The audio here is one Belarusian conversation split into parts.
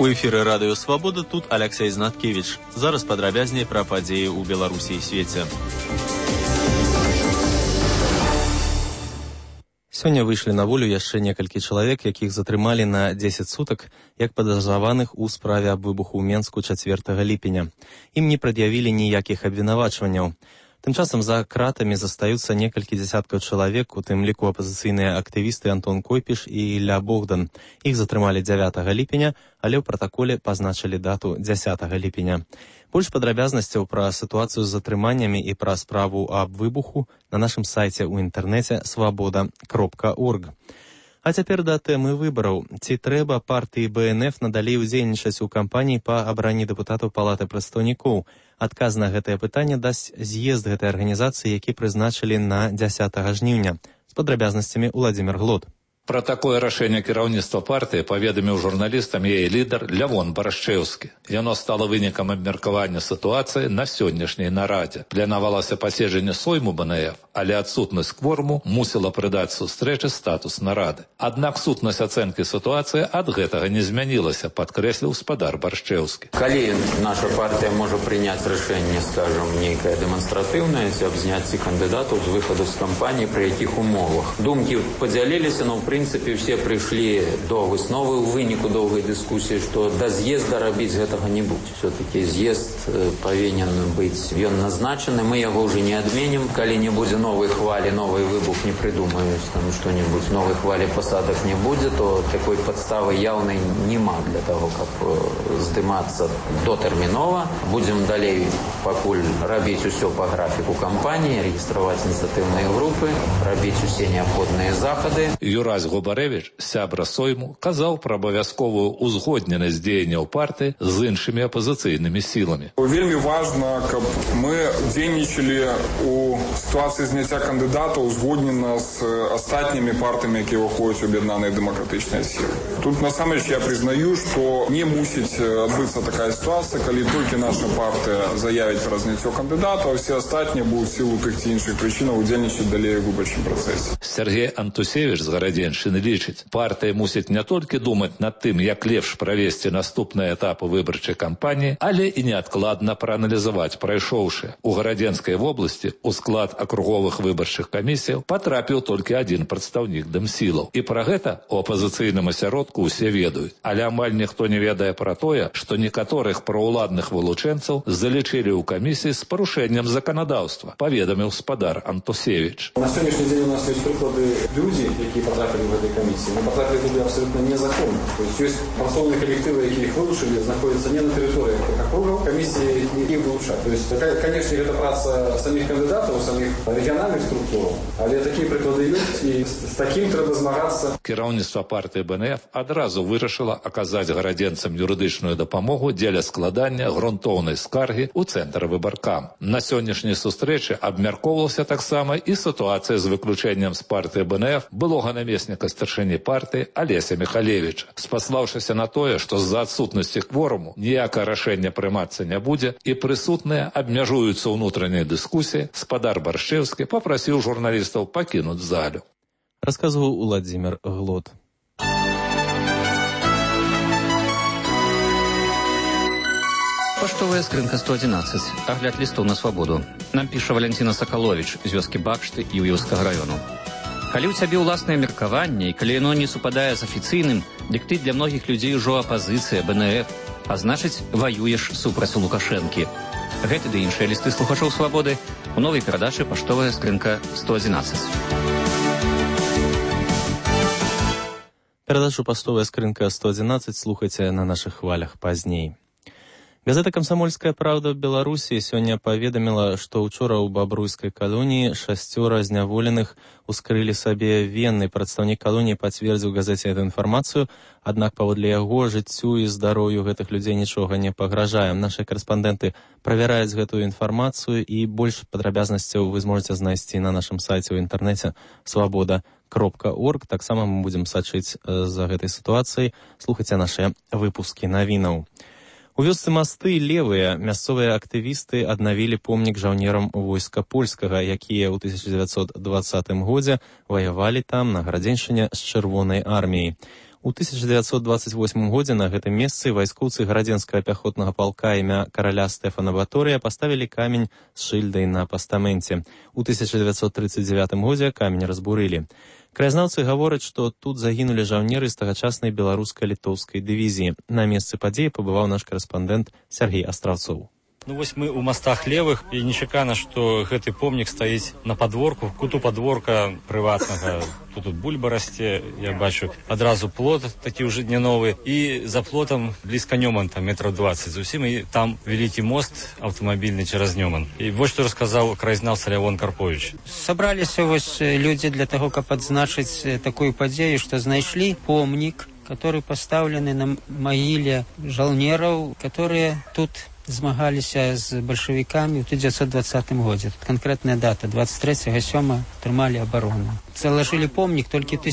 У эфіры радыё «Свабода», тут Алексей Знаткевич. Зараз падрабязней пра падзеі ў Беларусі і свеце. Сёння выйшлі на волю яшчэ некалькі чалавек, якіх затрымалі на 10 сутак, як падазраваных у справе аб выбуху ў Менску 4 ліпеня. Ім не прад'явілі ніякіх абвінавачванняў. Тым часам за кратамі застаюцца некалькі дзясяткаў чалавек, у тым ліку апазіцыйныя актывісты Антон Койпіш і Ілля Богдан. Іх затрымалі 9 ліпеня, але ў пратаколе пазначылі дату 10 ліпеня. Больш падрабязнасцяў пра сітуацыю з затрыманнямі і пра справу аб выбуху на нашым сайце ў інтэрнэце swaboda.org. А цяпер да тэмы выбараў. Ці трэба партыі БНФ надалей удзельнічаць у кампаніі па абранні дэпутатаў Палаты прадстаўнікоў? Адказ на гэтае пытанне дасць з'езд гэтай арганізацыі, які прызначылі на 10 жніўня. З падрабязнасцямі Уладзімір Глод. Пра такое рашэнне кіраўніцтва партыі паведаміў журналістам яе лідар Лявон Барашчэўскі. Яно стала вынікам абмеркавання сітуацыі на сённяшняй нарадзе. Планавалася паседжанне сойму БНФ, але адсутнасць кворуму мусіла прыдаць сустрэчы статус нарады. Аднак сутнасць ацэнкі сітуацыі ад гэтага не змянілася, падкрэсліў спадар Барашчэўскі. Калі наша партыя можа прыняць рашэнне, скажам, нейкае дэманстратыўнае, ці аб зняцці кандыдатаў з выхаду з кампаніі, пры якіх умовах. Думкі падзяліліся, но в прынцыпе все прыйшлі до высновы ў выніку доўгай дыскусіі, што да з'езда рабіць гэтага не будзе. Все-таки з'езд павінен быць, ён назначаны, мы яго ўжо не адменім. Калі не будзе новай хвалі, новый выбух не прыдумаюць, там што-небудзь, новай хвалі пасадак не будзе, то такой падставы яўнай нема для таго, каб здымацца дотэрмінова. Будзем далей пакуль рабіць усё па графіку кампаніі, рэгістраваць ініцыятыўныя групы, рабіць усе неабходныя захады. Губарэвіч, сябра сойму, казаў пра абавязковую узгодненасць дзеянняў партыі з іншымі апазіцыйнымі сіламі. Вельмі важна, каб мы дзейнічалі у сітуацыі зняцця кандыдатаў узгоднена з астатнімі партыямі, якія ўваходзяць у аб'яднаныя дэмакратычныя сілы. Тут насамрэч я прызнаю, што не мусіць адбыцца такая сітуацыя, калі толькі наша партыя заявіць пра зняццё кандыдата, а ўсе астатнія будуць сілу тых ці іншых прычынаў удзельнічаць далей у выбарчым працэсе. Сергей Антусевіч з Гарадзеншчыны лічыць, партыя мусіць не толькі думаць над тым, як лепш правесці наступныя этапы выбарчай кампаніі, але і неадкладна прааналізаваць прайшоўшы. У Гарадзенскай вобласці ў склад акруговых выбарчых камісіяў патрапіў толькі адзін прадстаўнік дэмсілаў. І пра гэта у апазіцыйным асяродку ўсе ведаюць. Але амаль ніхто не ведае пра тое, што некаторых праўладных вылучэнцаў залічылі ў камісіі з парушэннем заканадаўства, паведаміў спадар Антусевіч. На сённяшні дзень у нас ёсць прыклады людзей, якія потрапили в этой комиссии. Мы потрапили туда абсолютно незаконно. То есть працоўныя коллективы, якія их вылучили, находятся не на территории этих округов. Комиссии их вылучают. То есть, конечно, это праца самих кандидатов, самих региональных структур, але такие прыклады ёсць, и с таким трэба змагацца. Кіраўніцтва партыі БНФ адразу вырашыла аказаць гарадзенцам юрыдычную дапамогу дзеля складання грунтоўнай скаргі ў цэнтр выбаркам. На сённяшняй сустрэчы абмяркоўвалася таксама і сітуацыя з выключэннем з партыі БНФ былога намесніка старшыні партыі Алеся Михалевіча. Спаслаўшыся на тое, што з-за адсутнасці кворуму ніякае рашэнне прымацца не будзе і прысутныя абмяжуюцца ўнутранай дыскусіі, спадар Барашчэўскі папрасіў журналістаў пакінуць залю. Расказваў Уладзімір Глод. Паштовая скрынка 111. Агляд лістоў на свабоду. Нам піша Валянціна Сакаловіч з вёскі Бакшты Юўёўскага раёну. Калі ў цябе ўласнае меркаванне і калі яно не супадае з афіцыйным, дык ты для многіх людзей ужо апазіцыя БНФ, а значыць, ваюеш супраць Лукашэнкі. Гэты ды іншыя лісты слухачоў свабоды у новай перадачы «Паштовая скрынка 111». Перадачу «Паштовая скрынка 111» слухайце на нашых хвалях пазней. Газета «Камсамольская правда» в Беларусі сёння паведаміла, што ўчора ў бабруйскай калоніі 6 зняволеных ускрылі сабе вены. Прадстаўнік калоніі пацвердзіў газеце эту інфармацыю, аднак паводле яго жыццю і здароўю гэтых людзей нічога не пагражае. Нашы карэспандэнты правяраюць гэтую інфармацыю, і больш падрабязнасцяў вы зможаце знайсці на нашым сайце ў інтэрнэце swaboda.org. Таксама мы будзем сачыць за гэтай сітуацыяй. Слухайце нашыя выпускі навінаў. У вёсцы Масты левыя мясцовыя актывісты аднавілі помнік жаўнерам войска польскага, якія ў 1920 годзе ваявалі там на Гарадзеншчыне з Чырвонай арміяй. У 1928 годзе на гэтым месцы вайскоўцы гарадзенскага пяхотнага палка імя караля Стэфана Баторыя паставілі камень з шыльдай на пастаменце. У 1939 годзе камень разбурылі. Краязнаўцы гавораць, што тут загінулі жаўнеры з тагачаснай беларуска-літоўскай дывізіі. На месцы падзеі пабываў наш карэспандэнт Сергей Астраўцоў. Ну вось мы у мастах левых, і нечакана, што гэты помнік стаіць на падворку, куту падворка прыватнага. Тут бульба расце, я бачу, адразу плот такі ўжо не новы, і за плотам блізка Нёман, там метров 20 зусім, і там вялікі мост аўтамабільны цераз Нёман. І вось што расказаў краязнаўца Лявон Карпович. Сабраліся вось людзі для таго, каб адзначыць такую падзею, што знайшлі помнік, который пастаўлены на магіле жаўнераў, которые тут змагаліся з бальшавікамі ў 1920 годзе. Канкрэтная дата, 23-7 трымалі абарону. Залажылі помнік толькі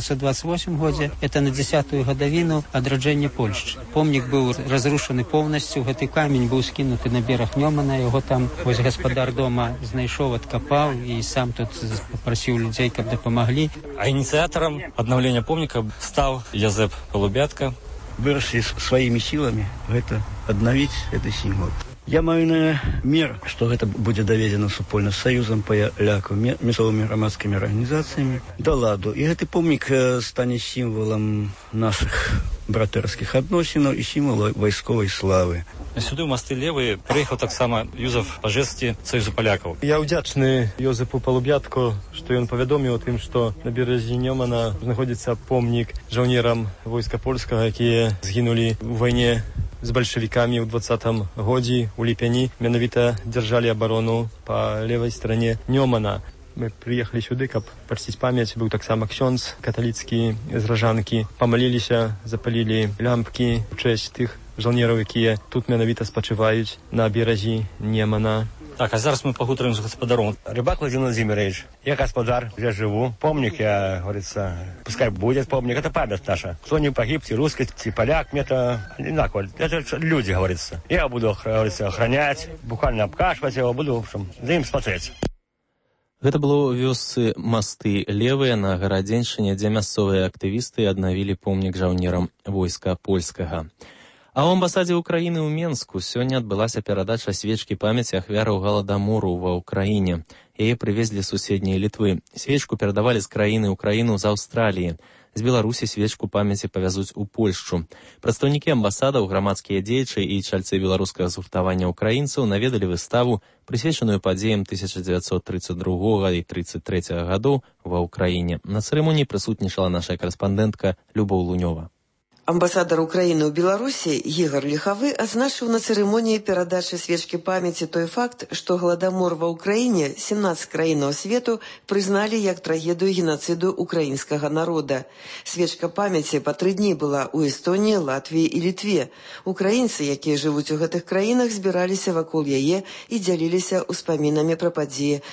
1928 годзе, это на 10-ю гадавіну адраджэння Польшчы. Помнік быў разрушаны поўнасцю, гэты камень быў скінуты на бераг Нёмана, яго там вось гаспадар дома знайшоў, адкапаў і сам тут папрасіў людзей, каб дапамаглі. А ініцыятарам аднаўлення помніка стаў Язэп Палубятка. Вырашили своими силами это обновить, это символ. Я маю намер, что это будет доведено супольно с Союзом поляков, мясцовыми громадскими организациями до ладу. И этот помник станет символом наших братэрскіх адносінаў і сімвал вайсковай славы. Сюды ў масты левыя прыехаў таксама Юзеф Пажэцкі Саюзу палякаў. Я ўдзячны Ёзефу Палубятку, што ён павядоміў о тым, што на беразе Нёмана знаходзіцца помнік жаўнерам войска польскага, якія згінулі ў вайне з бальшавікамі ў 20-м годзе у ліпяні. Менавіта дзяржалі абарону па левай старане Нёмана. Мы приехали сюды, каб прасціць памяць. Быў таксама ксёндз каталіцкі з Ражанкі. Памаліліся, запалілі лямпкі ў чэсць тых жаўнераў, якія тут менавіта спачываюць на беразе Нёмана. Так, а зараз мы пагутарым з гаспадаром. Рыбак Владимир Владимирович, я господар, я живу. Помник, я, говорится, пускай будет помник, это память наша. Кто не погиб, ти русский, ти поляк, мне это одинаково. Это люди, говорится. Я буду, говорится, охранять, буквально обкашивать его, буду, в общем, за ним смотреть. Гэта было ў вёсцы масты левыя на гарадзеншчыне, дзе мясцовыя актывісты аднавілі помнік жаўнерам войска польскага. А ў амбасадзе Украіны ў Менску сёння адбылася перадача свечкі памяці ахвяраў галадамору ва ўкраіне. Яе прывезлі з суседняй Літвы. Свечку перадавалі з краіны ў краіну з Аўстраліі. З Беларусі свечку памяці павязуць у Польшчу. Прадстаўнікі амбасадаў, грамадскія дзеячы і чальцы беларускага згуртавання ўкраінцаў наведалі выставу, прысвечаную падзеям 1932 і 1933 гадоў ва ўкраіне. На цырымоніі прысутнічала наша карэспандэнтка Любоў Лунёва. Амбасадар Украіны ў Беларусі Ігар Ліхавы адзначыў на цырымоніі перадачы свечкі памяці той факт, што гладамор ва ўкраіне 17 краінаў свету прызналі як трагедыю генацыду украінскага народа. Свечка памяці па 3 дні была ў Эстоніі, Латвіі і Літве. Украінцы, якія жывуць у гэтых краінах, збіраліся вакол яе і дзяліліся ўспамінамі пра падзеі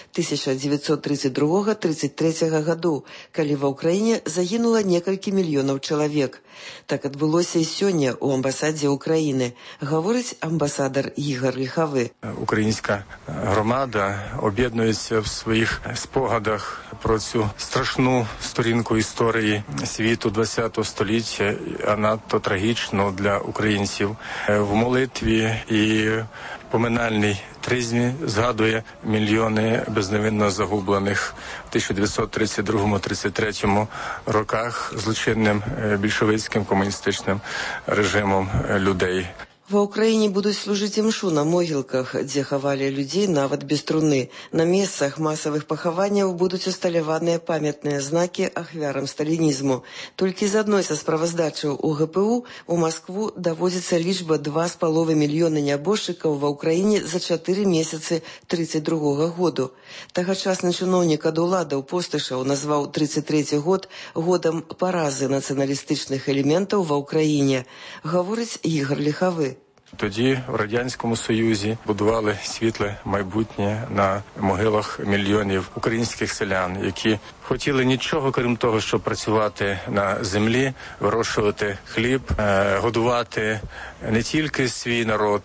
1932-33 гадоў, калі ва ўкраіне загінула некалькі мільёнаў чалавек. Так адбылося і сёння ў амбасадзе Украіны, гаворыць амбасадар Ігар Ліхавы. Українська громада об'єднується в своїх спогадах про цю страшну сторінку історії світу ХХ століття, а надто трагічну для українців. В молитві і поминальній тризмі згадує мільйони безневинно загублених в 1932-33 роках злочинним більшовицьким комуністичним режимом людей. Ва ўкраіне будуць служыць імшу на могілках, дзе хавалі людзей нават без труны. На месцах масавых пахаванняў будуць усталяваныя памятныя знакі ахвярам сталінізму. Толькі з адной са справаздачаў УГПУ у Маскву даводзіцца лічба 2,5 мільёны нябожчыкаў ва ўкраіне за 4 месяцы 32 году. Тагачасны чыноўнік ад уладаў Постышаў назваў 33 год годам паразы нацыяналістычных элементаў ва ўкраіне, гаворыць Ігар Ліхавы. Тоді в Радянському Союзі будували світле майбутнє на могилах мільйонів українських селян, які хотіли нічого, крім того, щоб працювати на землі, вирощувати хліб, годувати не тільки свій народ,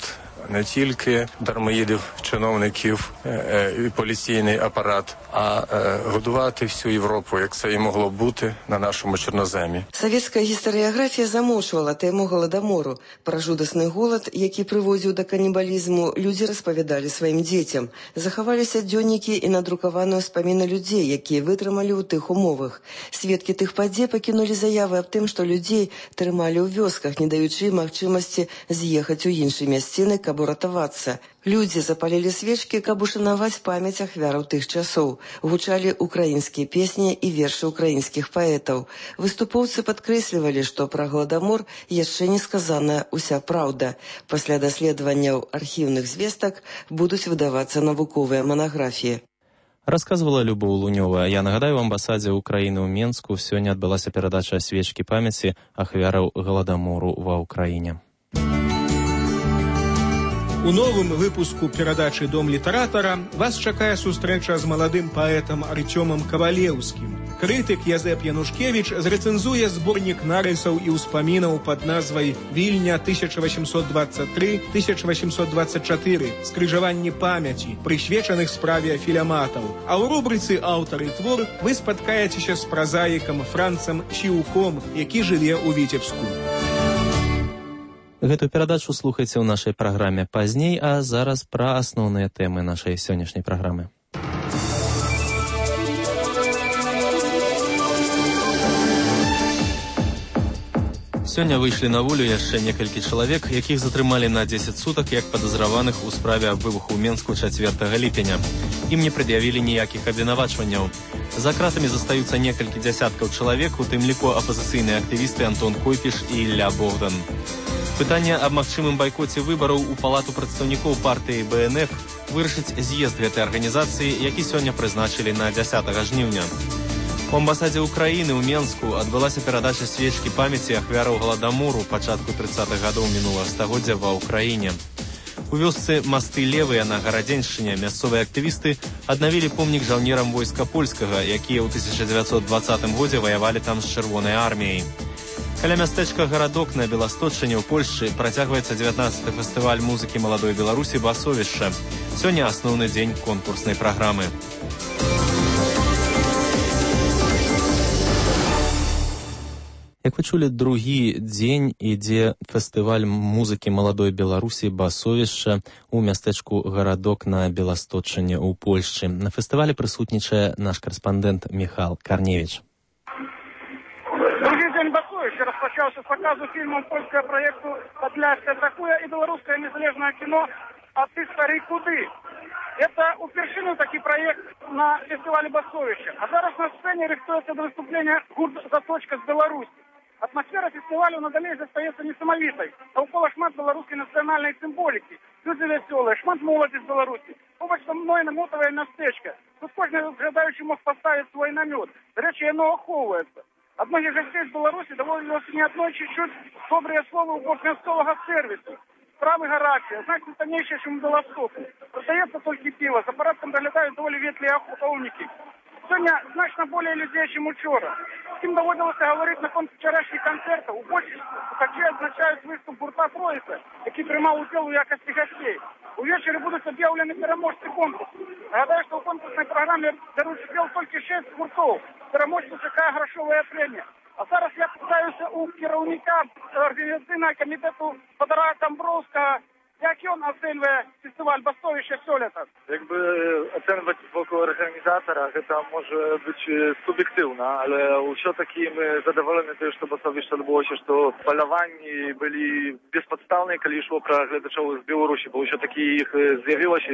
не тільки дармоїдів, чиновників і поліційний апарат, а годувати всю Європу, як це і могло бути на нашому чорноземі. Савецкая гістарыяграфія замоўчвала тэму голадамору. Пра жудасны голад, які прыводзіў да канібалізму, людзі распавядалі сваім дзецям. Захаваліся дзённікі і надрукаваныя ўспаміны людзей, якія вытрымалі ў тых умовах. Сведкі тых падзей пакінулі заявы аб тым, што людзей трымалі ў вёсках, не даючы магчымасці з'ехаць у іншыя мясціны, каб уратавацца. Людзі запалілі свечкі, каб ушанаваць памяць ахвяраў тых часоў. Гучалі украінскія песні і вершы украінскіх паэтаў. Выступоўцы падкрэслівалі, што пра голадамор яшчэ не сказаная ўся праўда. Пасля даследаванняў архіўных звестак будуць выдавацца навуковыя манаграфіі. Рассказывала Любоў Лунёва. Я нагадаю, в амбасадзе Украіны ў Менску сёння адбылася перадача свечкі памяці ахвяраў голадамору ва Ўкраіне. У новым выпуску перадачы «Дом літаратара» вас чакае сустрэча з маладым паэтам Артёмам Кавалеўскім. Крытык Язэп Янушкевіч зрэцэнзуе зборнік нарысаў і ўспамінаў пад назвай «Вільня 1823-1824. Скрыжаванні памяці», прысвечаных справе філяматаў. А ў рубрыцы «Аўтар і твор» вы спаткаецеся з празаікам Францам Чіўком, які жыве ў Віцебску. Гэтую перадачу слухайце ў нашай праграме пазней, а зараз пра асноўныя тэмы нашай сённяшняй праграмы. Сёння выйшлі на волю яшчэ некалькі чалавек, якіх затрымалі на 10 сутак як падазраваных у справе аб выбуху ў Менску 4 ліпеня. Ім не прад'явілі ніякіх абвінавачванняў. За кратамі застаюцца некалькі дзясяткаў чалавек, у тым ліку апазіцыйныя актывісты Антон Койпіш і Ілля Богдан. Пытанне аб магчымым байкоце выбараў у палату прадстаўнікоў партыі БНФ вырашыць з'езд гэтай арганізацыі, які сёння прызначылі на 10 жніўня. У амбасадзе Украіны ў Менску адбылася перадача свечкі памяці ахвяраў голадамору пачатку 30-х гадоў минулага стагоддзя ва Ўкраіне. У вёсцы Масты Левыя на Гарадзеншчыне мясцовыя актывісты аднавілі помнік жаўнерам войска польскага, якія ў 1920 годзе ваявалі там з Чырвонай арміяй. Каля мястэчка Гарадок на Беласточчыне ў Польшчы працягваецца 19-й фестываль музыкі маладой Беларусі «Басовішча». Сёння асноўны дзень конкурснай праграмы. Як вы чулі, другі дзень ідзе фестываль музыкі маладой Беларусі «Басовішча» у мястэчку Гарадок на Беласточчыне ў Польшчы. На фестывалі прысутнічае наш карэспандэнт Міхал Карневіч. Другий день Басовішча розпочався з показу фільму польського проєкту «Подляшка атакує» і білоруське незалежне кіно «А ти старий куди?». Это упершину такий проект на фестивалі Басовішча. А зараз на сцені рихтується до виступлення гурт «Заточка» з Білорусі. Атмосфера фестивалю надалей застається несамовітой. Довкола шмат білоруської національної символіки. Люди веселі, шмат молоді з Білорусі. Побач со мною намотове містечко. Тут кожен розглядаючий мог поставити свій намет. До речі, воно оховується. От многих гостей з Білорусі доводилося не одно чуть-чуть добрые слова у бок мясцового сервису. Справы гарячі, значно тонейшие, чем в Белостоку. Продается только пиво, за порядком доглядают довольно ветлые охотники. Сегодня значно более людей, чем учора. Всім доводилося говорити на фоні вчорашніх концертів. У більшості також означають виступ гурта «Троїця», який приймав участь у якості гостей. Увечері будуть об'явлені переможці конкурсу. Нагадаю, що у конкурсній програмі беруть спів тільки 6 гуртов. Переможцю чекає грошова премія. А зараз я питаюся у керівника організаційного комітету Федора Домбровського, як він оцінює фестиваль «Басовішча» сёлета? Jakby oceniać wokół organizatora, to może być subiektywna, ale все таки мы задоволені тим, що Басовішча відбулося, що полювання були безпідставні, коли йшло про глядачів з Білорусі, бо все таки їх з'явилося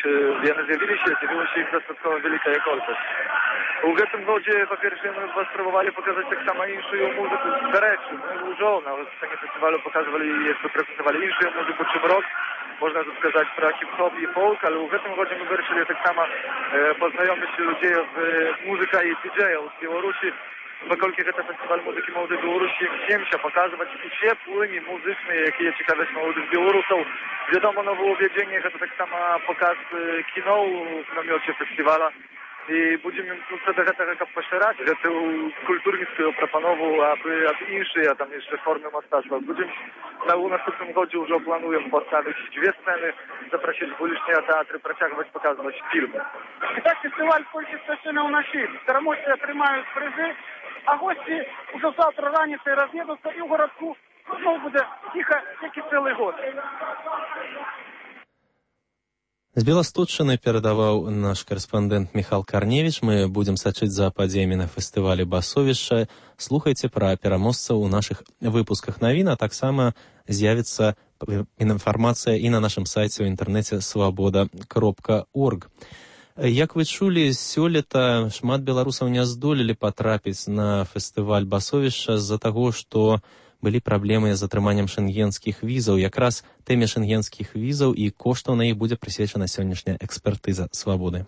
їх достатньо велика кількість. У гэтым годзе, па-першае, мы спрабавалі паказаць таксама іншую музыку. До речі, ми вже на сцені фестивалю показували і прэзентавалі іншую музыку, чым рок. Можна тут сказаць пра хіп-хоп і фолк, але ў гэтым годзе мы вырашылі таксама пазнаёміць людзей з музыкай і діджеяў з Беларусі. Паколькі гэта фестываль музыкі маладой Беларусі, chcемся паказваць усе плыні музычныя, якія цікавяць маладых беларусаў. Вядома, новаўвядзенне гэта таксама паказ кіно ў намёце фестываля. і будзем імкнуцца да гэтага, каб пашыраць гэтую культурніцкую прапанову аб іншыя там яшчэ формы мастацтва. Будзем у наступным годзе ўжо плануем паставіць 2 сцэны, запрасіць вулічныя тэатры, працягваць паказваць фільмы. Итак, фестиваль «Польские сцены» у нашей. Переможцы отримают призы, а гости уже завтра раніцей разъедутся и в городку снова будет тихо, как и целый год. З Беластутчыны перадаваў наш карэспандэнт Міхал Карневіч. Мы будзем сачыць за падзеямі на фестывалі «Басовішча». Слухайце пра пераможцаў у нашых выпусках навін, а таксама з'явіцца інфармацыя і на нашым сайце ў інтэрнэце свабода.орг. Як вы чулі, сёлета шмат беларусаў не здолелі патрапіць на фестываль «Басовішча з-за таго, што былі праблемы з атрыманнем шэнгенскіх візаў. Якраз тэме шэнгенскіх візаў і коштаў на іх будзе прысвечана сённяшняя экспертыза «Свабоды».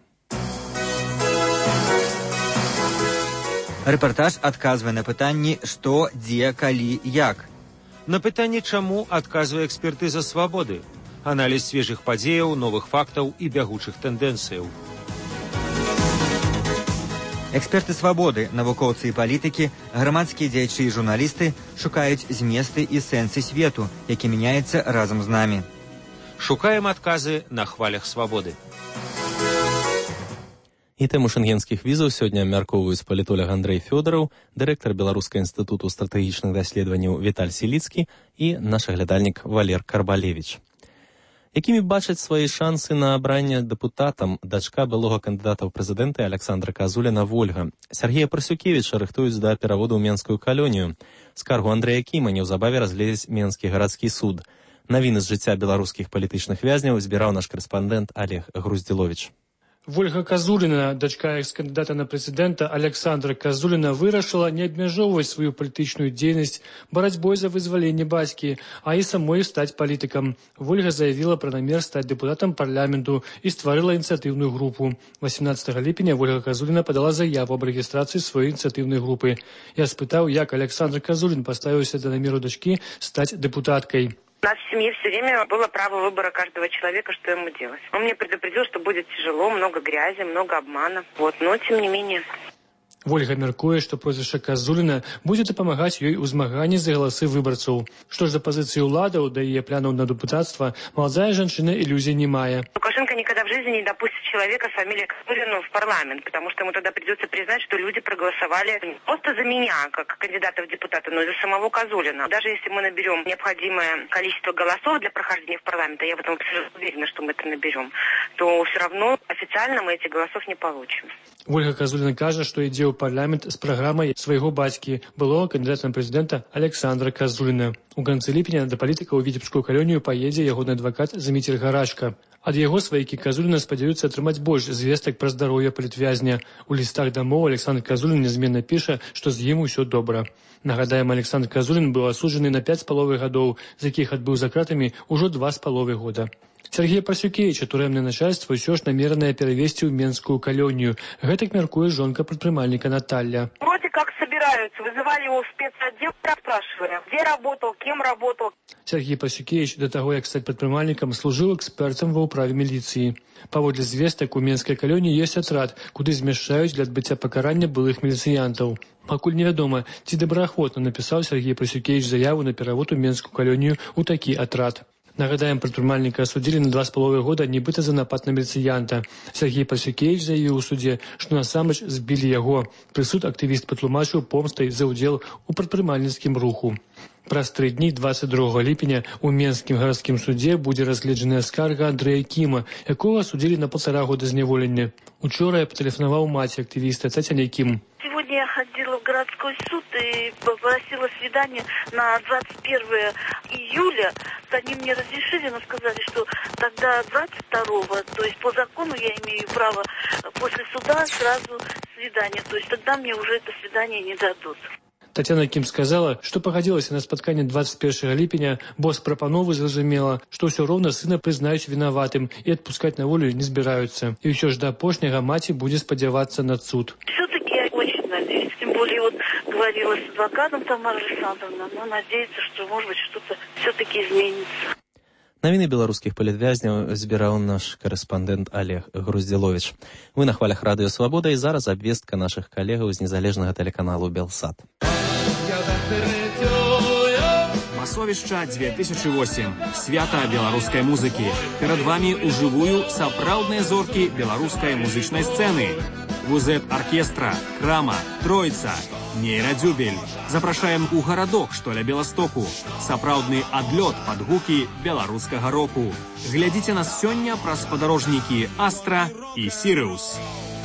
Рэпартаж адказвае на пытанні «Што, дзе, калі, як?». На пытанне «Чаму» адказвае экспертыза «Свабоды». Аналіз свежых падзеяў, новых фактаў і бягучых тэндэнцыяў. Эксперты «Свабоды», навукоўцы і палітыкі, грамадскія дзеячы і журналісты шукаюць зместы і сэнсы свету, які мяняецца разам з намі. Шукаем адказы на хвалях «Свабоды». І тэму шэнгенскіх візаў сёння абмяркоўваюць палітолог Андрэй Фёдараў, дырэктар Беларускага інстытуту стратэгічных даследаванняў Віталь Селіцкі і наш аглядальнік Валер Карбалевіч. Якімі бачаць свае шансы на абранне дэпутатам дачка былога кандыдата ў прэзідэнты Александра Казуліна Вольга. Сергея Парсюкевіча рыхтуюць да пераводу ў Менскую калонію. Скаргу Андрэя Кіма неўзабаве разгледзіць Менскі гарадскі суд. Навіны з жыцця беларускіх палітычных вязняў збіраў наш карэспандэнт Олег Груздзіловіч. Вольга Казуліна, дачка экс-кандыдата на прэзідэнта Александра Казуліна, вырашыла не абмяжоўваць сваю палітычную дзейнасць барацьбой за вызваленне бацькі, а і самой стаць палітыкам. Вольга заявіла пра намер стаць дэпутатам парламенту і стварыла ініцыятыўную групу. 18 ліпеня Вольга Казуліна падала заяву аб рэгістрацыі сваёй ініцыятыўнай групы. Я спытаў, як Александр Казулін паставіўся да намеру дачкі стаць дэпутаткай. У нас в семье все время было право выбора каждого человека, что ему делать. Он мне предупредил, что будет тяжело, много грязи, много обмана. Но тем не менее... Вольга мяркуе, што прозвішча Казуліна будзе дапамагаць ёй у змаганні за галасы выбарцаў. Што ж за пазіцыі ўладаў да яе планаў на дэпутатства, маладая жанчына ілюзій не мае. Лукашенко никогда в жизни не допустит человека с фамилией Казулина в парламент, потому что ему тогда придется признать, что люди проголосовали не просто за меня, как кандидата в депутаты, но и за самого Казулина. Даже если мы наберем необходимое количество голосов для прохождения в парламент, а я в этом абсолютно уверена, что мы это наберем, то все равно официально мы этих голосов не получим. Вольга Казуліна кажа, што ідзе ў парламент з праграмай свайго бацькі, былога кандыдата на прэзідэнта Александра Казуліна. У канцы ліпеня да палітыка ў Віцебскую калонію паедзе ягоны адвакат Зміцер Гарачка. Ад яго сваякі Казуліна спадзяюцца атрымаць больш звестак пра здароўе палітвязня. У лістах дамоў Александр Казулін нязменна піша, што з ім усё добра. Нагадаем, Александр Казулін быў асуджаны на 5,5 гадоў, з якіх адбыў за кратамі ўжо 2,5 года. Сергея Парсюкевіча турэмнае начальство ўсё ж намеранае перавесці ў Менскую калонію. Гэтак мяркуе жонка прадпрымальніка Наталья. Вроде как собираются. Вызывали его в спецотдел, спрашивали, где работал, кем работал. Сергей Парсюкевич до таго, як стаць прадпрымальнікам, служыў экспертам ва ўправе міліцыі. Паводле звестак, у Менскай калоніі ёсць атрад, куды змяшчаюць для адбыцця пакарання былых міліцыянтаў. Пакуль невядома, ці добраахвотна напісаў Сергей Парсюкевич заяву на перавод у Менскую калонію ў такі атрад. Нагадаем, прадпрымальніка асудзілі на 2,5 года нібыта за напад на міліцыянта. Сергей Парсюкевич заявіў у судзе, што насамрэч збілі яго. Прысуд актывіст патлумачыў помстай за ўдзел у прадпрымальніцкім руху. Праз 3 дні 22 ліпеня у Менскім гарадскім судзе будзе разгледжаная скарга Андрэя Кіма, якога асудзілі на 1,5 года зняволення. Учора я патэлефанаваў маці актывіста Татьяне Кім. Сегодня я ходила в городской суд и попросила свидание на 21 июля. Они мне разрешили, но сказали, что тогда 22-го, то есть по закону я имею право после суда сразу свидание. То есть тогда мне уже это свидание не дадут. Татьяна Кім сказала, што пагадзілася на спатканне 21 ліпеня, бо з прапановы зразумела, што ўсё роўна сына прызнаюць вінаватым і адпускаць на волю не збіраюцца. І ўсё ж да апошняга маці будзе спадзявацца на суд. Все-таки я очень надеюсь. Тем более вот говорила с адвокатом Тамара Александровна, но надеется, что может быть что-то все-таки изменится. Навіны беларускіх палітвязняў збіраў наш корэспандэнт Олег Груздзіловіч. Вы на хвалях Радыё Свабода, і зараз абвестка нашых калегаў з незалежнага тэлеканалу Белсат. Масовішча 2008. Свята беларускай музыкі. Перад вамі ўжывую сапраўдныя зоркі беларускай музычнай сцэны. ВУЗ-аркестра, Крама, Троица, Нейрадзюбель. Запрашаем у гарадок, што ля Беластоку. Сапраўдны адлёт пад гукі беларускага року. Глядзіце нас сёння праз спадарожнікі Астра і Сірыус.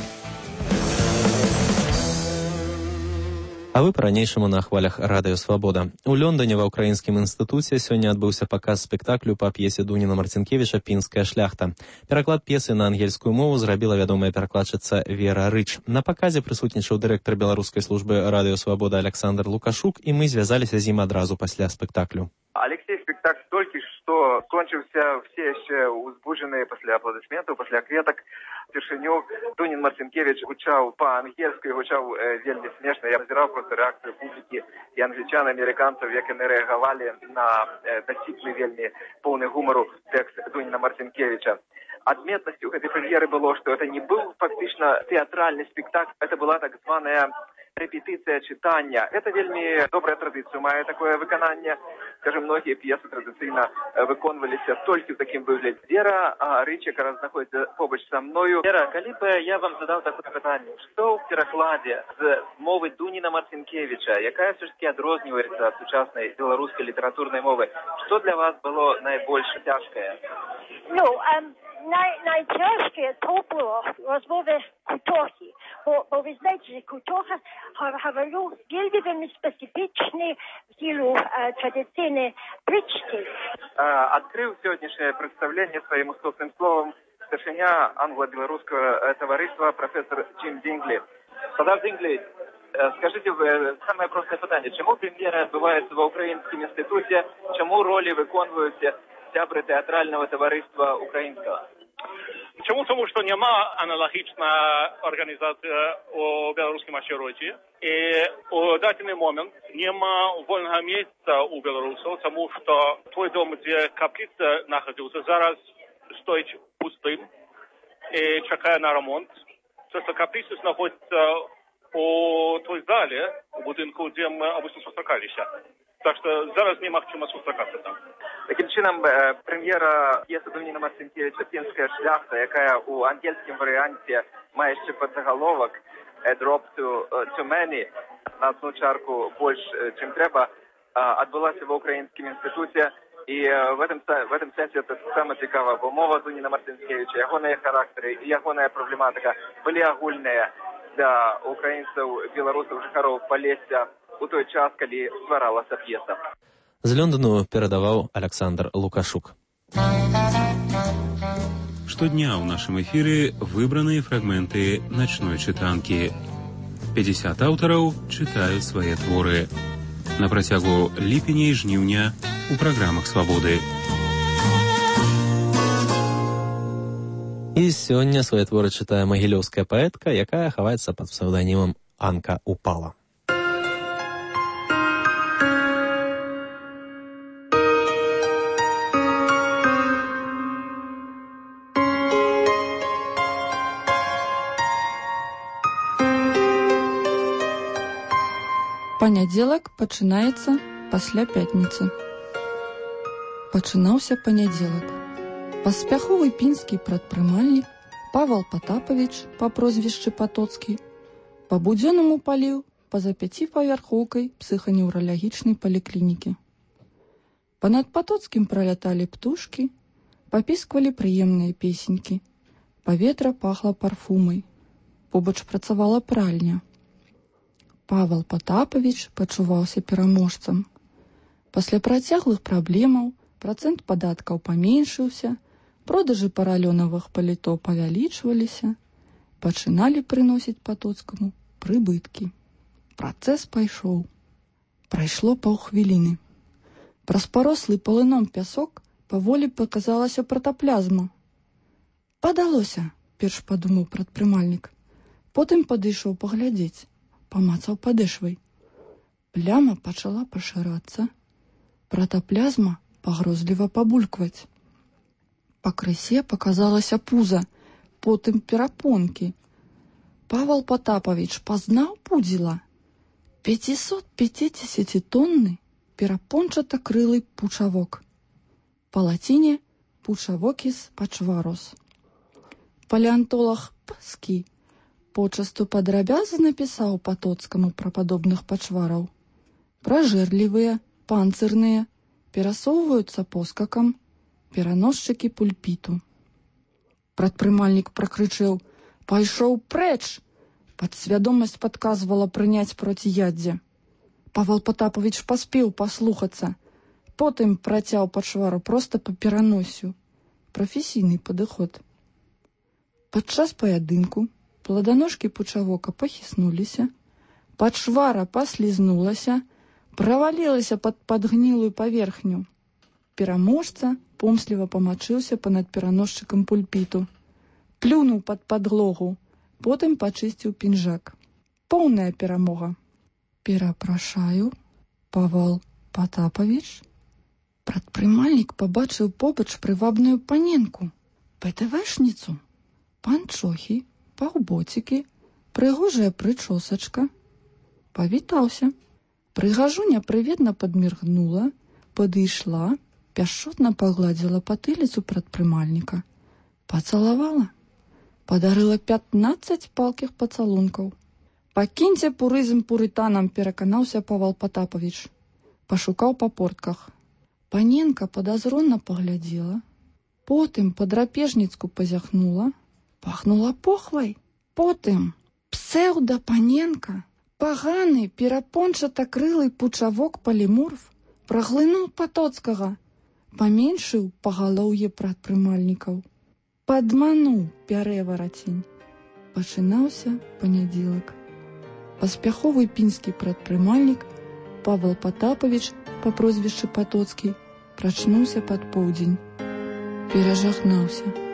А вы па-ранейшаму на хвалях Радыё Свабода. У Лондоне ва ўкраінскім інстытуце сёння адбыўся паказ спектаклю па п'есе Дуніна Марцінкевіча «Пінская шляхта». Пераклад п'есы на ангельскую мову зрабіла вядомая перакладчыца Вера Рыч. На паказе прысутнічаў дырэктар беларускай службы Радыё Свабода Александр Лукашук, і мы звязаліся з ім адразу пасля спектаклю. Алексей, спектакль толькі што скончыўся, все яшчэ узбуджаныя пасля апладысментаў, пасля кветак. Першыню Дунін Марцінкевіч гучаў па-ангельску, гучаў вельмі смешна. Я назіраў просто рэакцыю публікі і англічан, амерыканцаў, як яны рэагавалі на дасціпны вельмі поўны гумару тэкст Дуніна Марцінкевіча. Адметнасцю гэтай прэм'еры было, што это не быў фактычна тэатральны спектакль, это была так званая рэпетыцыя чытання. Это вельмі добрая традыцыя, мае такое выкананне. Скажем, многія п'есы традыцыйна выконваліся толькі ў такім выглядзе. Вера Рыч, якая знаходзіцца побач са мною. Вера, калі б я вам задаў такое пытанне, што ў перакладзе з мовы Дуніна Марцінкевіча, якая все ж таки адрозніваецца ад сучаснай беларускай літаратурнай мовы, што для вас было найбольш цяжкае? Найцяжкее то было розмове кутохи. Бо ви знаєте, що кутоха говорю вельми специфічні в силу традиційні притчі. Открив сьогоднішнє представлення своїм уступним словом старшиня англо-белорусского товариства профессор Джим Динглі. Профессор Динглі, скажите, самое простое питание, чому прем'єра відбувається в Українському інституті, чому ролі виконуються сябри театрального товариства українського? Чому? Тому що нема аналогічна організація у білоруському осередку. І у даний момент нема вільного місця у білорусів, тому що той дом, де каплиця знаходиться, зараз стоїть пустим і чекає на ремонт. Тобто каплиця знаходиться у той залі, у будинку, де ми обично зустрічалися. Так що зараз немагчыма сустракацца там. Таким чином, прем'єра п'еси Дуніна Марцінкевіча «Пінская шляхта», яка у ангельському варіанті має ще подзаголовок «A drop too many», на одну чарку більше, чим треба, відбулася в Українському інституті. І в этом сенсі це саме цікаво, бо мова Дуніна Марцінкевича, ягоные характери і ягоная проблематика були агульні для українців, білорусів, жихарів Полесся у той час, калі стваралася п'еса. З Лондону перадаваў Александр Лукашук. Штодня ў нашым эфіры выбраныя фрагменты начной чытанкі. 50 аўтараў чытаюць свае творы. На працягу ліпеня і жніўня у праграмах «Свабоды». І сёння свае творы чытае магілёўская паэтка, якая хаваецца пад псеўданімам Анка Упала. Панядзелак пачынаецца пасля пятніцы. Пачынаўся панядзелак. Паспяховы пінскі прадпрымальнік Павел Потапавіч па прозвішчы Патоцкі па-будзённаму паліў па-за 5павярхоўкай псіханеўралагічнай паліклінікі. Панад Патоцкім праляталі птушкі, папісквалі прыемныя песенькі. Паветра пахла парфумай. Побач працавала пральня. Павел Потапавіч пачуваўся пераможцам. Пасля працяглых праблемаў працэнт падаткаў паменшыўся, продажы паралёнавых паліто павялічваліся, пачыналі прыносіць Патоцкаму прыбыткі. Працэс пайшоў. Прайшло паўхвіліны. Праз парослы палыном пясок паволі паказалася пратаплязма. Падалося, перш падумаў прадпрымальнік. Потым падышоў паглядзець. Памацаў падэшвай. Пляма пачала пашырацца. Пратаплязма пагрозліва пабулькваць. Пакрысе паказалася пуза, потым перапонкі. Павел Потапович пазнаў пудзіла. 550-тонны перапончата-крылы пучавок. Па-лаціне пучавокіс пачварус. Палеантолог Пскі почасту падрабязна напісаў Патоцкаму пра падобных пачвараў. Пражэрлівыя, панцырныя, перасоўваюцца поскакам, пераносчыкі пульпіту. Прадпрымальнік пракрычэў: «Пайшоў прэч!» Падсвядомасць падказвала прыняць проціяддзе. Павел Потапович паспеў паслухацца. Потым працяў пачвару проста па пераносю. Прафесійны падыход. Падчас паядынку пладаножкі пучавока пахіснуліся, пачвара паслізнулася, правалілася пад падгнілую паверхню. Пераможца помсліва памачыўся панад пераносчыкам пульпіту. Плюнуў пад падлогу, потым пачысціў пінжак. Поўная перамога. «Перапрашаю, Павел Потапович». Прадпрымальнік пабачыў побач прывабную паненку, ПТВшніцу. Панчохі, паўботікі, прыгожая прычосачка. Павітаўся. Прыгажуня прыветна падміргнула, падышла, пяшчотна пагладзіла патыліцу прадпрымальніка. Пацалавала. Падарыла 15 палкіх пацалункаў. «Пакіньце пурызм пурытанам», пераканаўся Павел Потапович. Пашукаў па портках. Паненка падазронна паглядзела, потым па-драпежніцку пазяхнула, пахнула похвай. Потым псеўда-паненка, паганы перапончата-крылы пучавок паліморф праглынуў Патоцкага, паменшыў пагалоўе прадпрымальнікаў. Падмануў пярэварацень. Пачынаўся панядзелак. Паспяховы пінскі прадпрымальнік Павел Потапович па прозвішчы Патоцкі прачнуўся пад поўдзень. Перажахнаўся.